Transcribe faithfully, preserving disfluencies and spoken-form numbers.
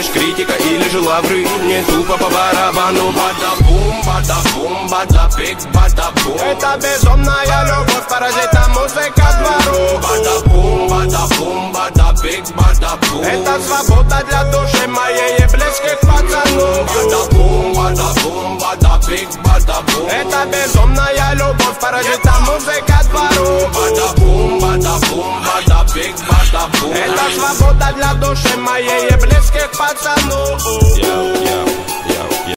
критика или же лавры, мне тупо по барабану. Бада-бум, бада-бум, бада-бик, бада-бум. Это безумная любовь, паразита, музыка двору. Бада-бум, бада-бум, бада-бик, бада-бум. Это свобода для души моей и близких пацанов. Бада-бум, бада-бум, бада-бик, бада-бум. Это безумная любовь, паразита, музыка двору. Бада-бум, бада-бум, бада-бик, бада-бум. Это свобода для души моей и близких пацанов.